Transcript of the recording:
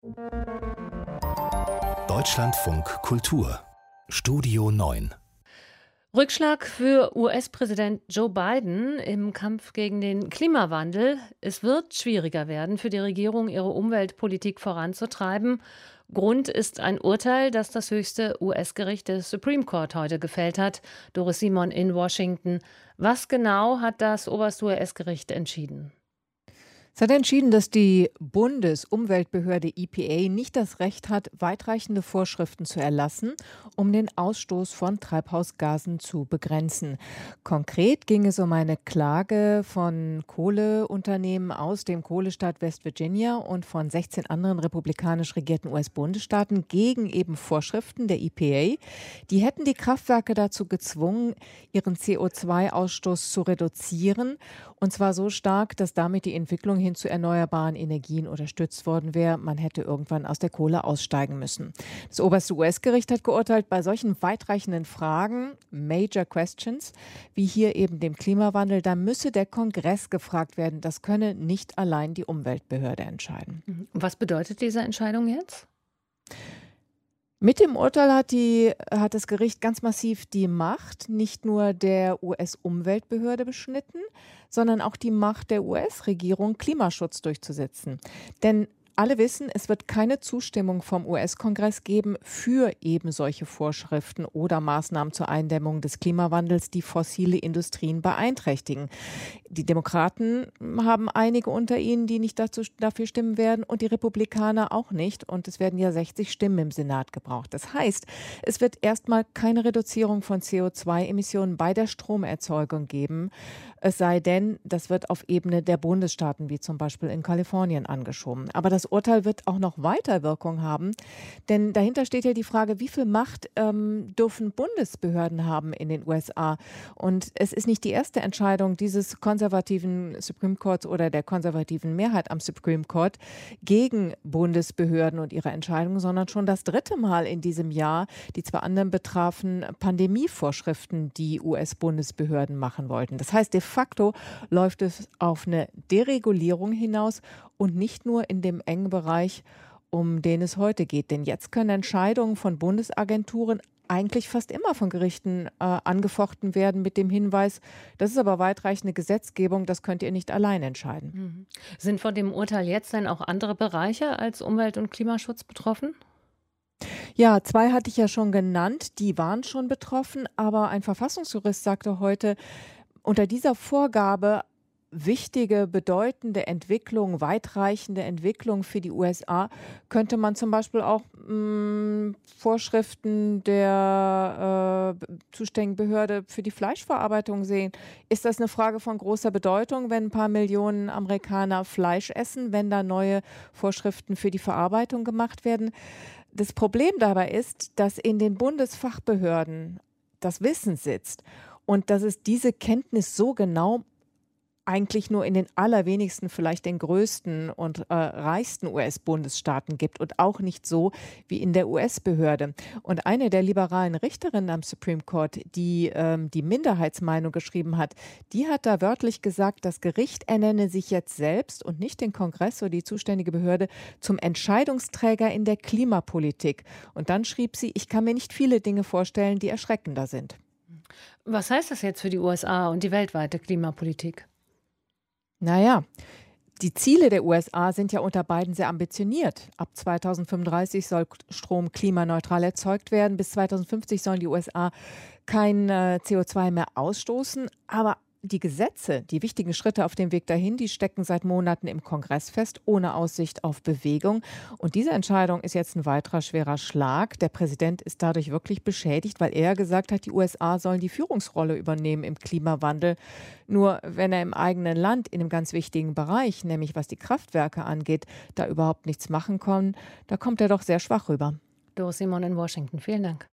Deutschlandfunk Kultur Studio 9. Rückschlag für US-Präsident Joe Biden im Kampf gegen den Klimawandel. Es wird schwieriger werden für die Regierung, ihre Umweltpolitik voranzutreiben. Grund ist ein Urteil, das das höchste US-Gericht, der Supreme Court, heute gefällt hat. Doris Simon in Washington. Was genau hat das oberste US-Gericht entschieden? Es hat entschieden, dass die Bundesumweltbehörde EPA nicht das Recht hat, weitreichende Vorschriften zu erlassen, um den Ausstoß von Treibhausgasen zu begrenzen. Konkret ging es um eine Klage von Kohleunternehmen aus dem Kohlestaat West Virginia und von 16 anderen republikanisch regierten US-Bundesstaaten gegen eben Vorschriften der EPA. Die hätten die Kraftwerke dazu gezwungen, ihren CO2-Ausstoß zu reduzieren, und zwar so stark, dass damit die Entwicklung hin zu erneuerbaren Energien unterstützt worden wäre. Man hätte irgendwann aus der Kohle aussteigen müssen. Das oberste US-Gericht hat geurteilt, bei solchen weitreichenden Fragen, Major Questions, wie hier eben dem Klimawandel, da müsse der Kongress gefragt werden. Das könne nicht allein die Umweltbehörde entscheiden. Was bedeutet diese Entscheidung jetzt? Mit dem Urteil hat das Gericht ganz massiv die Macht nicht nur der US-Umweltbehörde beschnitten, sondern auch die Macht der US-Regierung, Klimaschutz durchzusetzen. Denn alle wissen, es wird keine Zustimmung vom US-Kongress geben für eben solche Vorschriften oder Maßnahmen zur Eindämmung des Klimawandels, die fossile Industrien beeinträchtigen. Die Demokraten haben einige unter ihnen, die nicht dafür stimmen werden, und die Republikaner auch nicht. Und es werden ja 60 Stimmen im Senat gebraucht. Das heißt, es wird erstmal keine Reduzierung von CO2-Emissionen bei der Stromerzeugung geben. Es sei denn, das wird auf Ebene der Bundesstaaten, wie zum Beispiel in Kalifornien, angeschoben. Aber das Urteil wird auch noch weiter Wirkung haben, denn dahinter steht ja die Frage, wie viel Macht dürfen Bundesbehörden haben in den USA? Und es ist nicht die erste Entscheidung dieses konservativen Supreme Courts oder der konservativen Mehrheit am Supreme Court gegen Bundesbehörden und ihre Entscheidungen, sondern schon das dritte Mal in diesem Jahr. Die zwei anderen betrafen Pandemievorschriften, die US-Bundesbehörden machen wollten. Das heißt, de facto läuft es auf eine Deregulierung hinaus und nicht nur in dem engen Bereich, um den es heute geht. Denn jetzt können Entscheidungen von Bundesagenturen eigentlich fast immer von Gerichten angefochten werden mit dem Hinweis, das ist aber weitreichende Gesetzgebung, das könnt ihr nicht allein entscheiden. Sind von dem Urteil jetzt denn auch andere Bereiche als Umwelt- und Klimaschutz betroffen? Ja, zwei hatte ich ja schon genannt, die waren schon betroffen, aber ein Verfassungsjurist sagte heute, unter dieser Vorgabe wichtige, bedeutende Entwicklung, weitreichende Entwicklung für die USA, könnte man zum Beispiel auch Vorschriften der zuständigen Behörde für die Fleischverarbeitung sehen. Ist das eine Frage von großer Bedeutung, wenn ein paar Millionen Amerikaner Fleisch essen, wenn da neue Vorschriften für die Verarbeitung gemacht werden? Das Problem dabei ist, dass in den Bundesfachbehörden das Wissen sitzt und dass es diese Kenntnis so genau eigentlich nur in den allerwenigsten, vielleicht den größten und reichsten US-Bundesstaaten gibt und auch nicht so wie in der US-Behörde. Und eine der liberalen Richterinnen am Supreme Court, die die Minderheitsmeinung geschrieben hat, die hat da wörtlich gesagt, das Gericht ernenne sich jetzt selbst und nicht den Kongress oder die zuständige Behörde zum Entscheidungsträger in der Klimapolitik. Und dann schrieb sie, ich kann mir nicht viele Dinge vorstellen, die erschreckender sind. Was heißt das jetzt für die USA und die weltweite Klimapolitik? Naja, die Ziele der USA sind ja unter Biden sehr ambitioniert. Ab 2035 soll Strom klimaneutral erzeugt werden. Bis 2050 sollen die USA kein CO2 mehr ausstoßen. Aber die Gesetze, die wichtigen Schritte auf dem Weg dahin, die stecken seit Monaten im Kongress fest, ohne Aussicht auf Bewegung. Und diese Entscheidung ist jetzt ein weiterer schwerer Schlag. Der Präsident ist dadurch wirklich beschädigt, weil er gesagt hat, die USA sollen die Führungsrolle übernehmen im Klimawandel. Nur wenn er im eigenen Land in einem ganz wichtigen Bereich, nämlich was die Kraftwerke angeht, da überhaupt nichts machen kann, da kommt er doch sehr schwach rüber. Doris Simon in Washington, vielen Dank.